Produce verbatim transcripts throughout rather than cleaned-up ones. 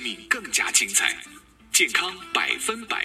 命更加精彩。健康百分百。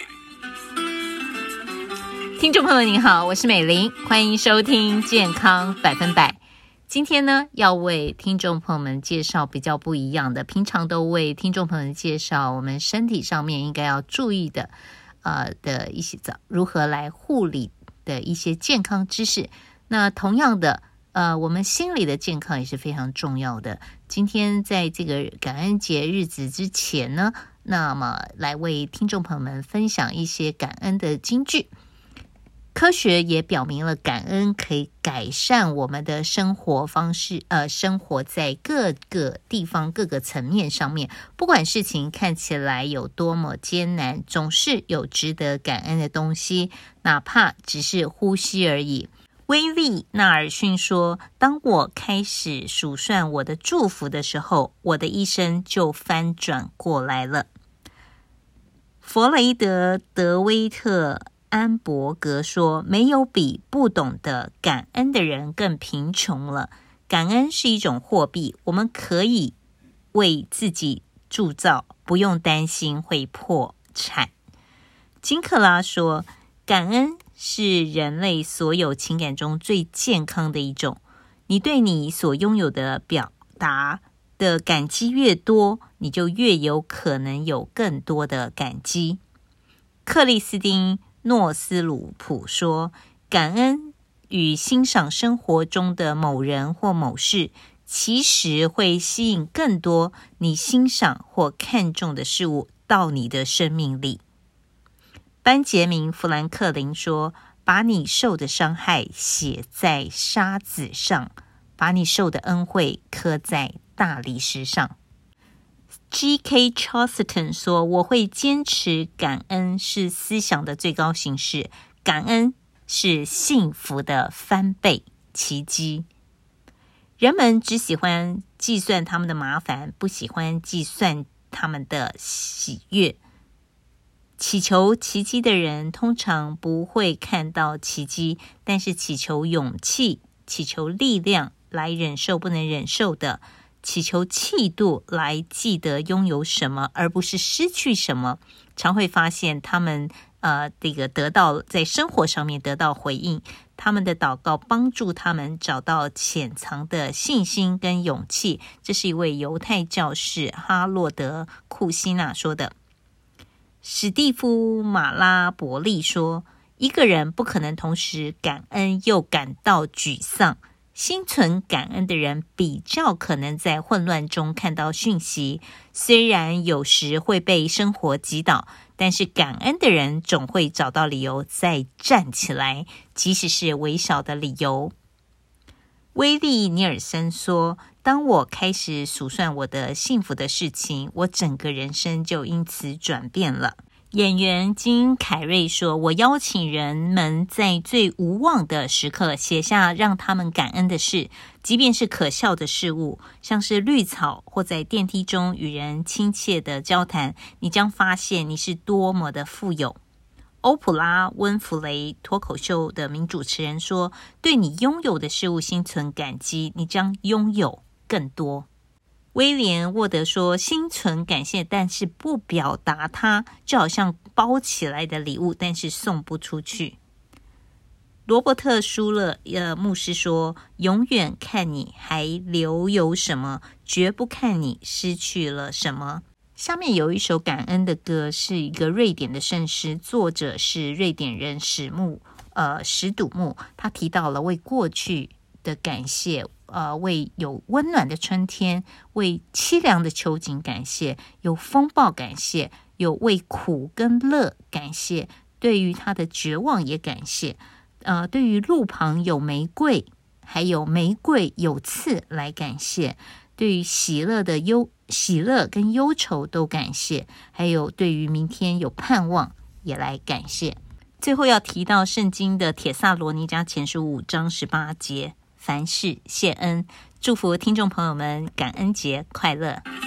听众朋友您好，我是美玲，欢迎收听健康百分百。今天呢，要为听众朋友们介绍比较不一样的，平常都为听众朋友们介绍我们身体上面应该要注意的呃的一些如何来护理的一些健康知识。那同样的呃，我们心理的健康也是非常重要的。今天在这个感恩节日子之前呢，那么来为听众朋友们分享一些感恩的金句。科学也表明了感恩可以改善我们的生活方式，呃，生活在各个地方各个层面上面，不管事情看起来有多么艰难，总是有值得感恩的东西，哪怕只是呼吸而已。威利纳尔逊说，当我开始数算我的祝福的时候，我的一生就翻转过来了。弗雷德·德威特安伯格说，没有比不懂得感恩的人更贫穷了。感恩是一种货币，我们可以为自己铸造，不用担心会破产。金克拉说，感恩是人类所有情感中最健康的一种。你对你所拥有的表达的感激越多，你就越有可能有更多的感激。克里斯汀诺斯鲁普说，感恩与欣赏生活中的某人或某事，其实会吸引更多你欣赏或看重的事物到你的生命里。班杰明·富兰克林说，把你受的伤害写在沙子上，把你受的恩惠刻在大理石上。G K Chesterton 说，我会坚持感恩是思想的最高形式，感恩是幸福的翻倍奇迹。人们只喜欢计算他们的麻烦，不喜欢计算他们的喜悦。祈求奇迹的人通常不会看到奇迹，但是祈求勇气，祈求力量来忍受不能忍受的，祈求气度来记得拥有什么而不是失去什么，常会发现他们呃，这个得到在生活上面得到回应。他们的祷告帮助他们找到潜藏的信心跟勇气。这是一位犹太教士哈洛德·库西纳说的。史蒂夫·马拉伯利说，一个人不可能同时感恩又感到沮丧。心存感恩的人比较可能在混乱中看到讯息，虽然有时会被生活击倒，但是感恩的人总会找到理由再站起来，即使是微小的理由。威利·尼尔森说，当我开始数算我的幸福的事情，我整个人生就因此转变了。演员金凯瑞说，我邀请人们在最无望的时刻写下让他们感恩的事，即便是可笑的事物，像是绿草或在电梯中与人亲切的交谈，你将发现你是多么的富有。欧普拉·温弗雷脱口秀的名主持人说，对你拥有的事物心存感激，你将拥有更多。威廉·沃德说，心存感谢但是不表达它，就好像包起来的礼物但是送不出去。罗伯特·舒勒呃牧师说，永远看你还留有什么，绝不看你失去了什么。下面有一首感恩的歌，是一个瑞典的圣诗，作者是瑞典人史木呃史笃木，他提到了为过去的感谢，呃，为有温暖的春天，为凄凉的秋景感谢，有风暴感谢，有为苦跟乐感谢，对于他的绝望也感谢，呃，对于路旁有玫瑰，还有玫瑰有刺来感谢，对于喜乐的忧喜乐跟忧愁都感谢，还有对于明天有盼望也来感谢。最后要提到圣经的帖撒罗尼迦前书五章十八节，凡事谢恩。祝福听众朋友们感恩节快乐。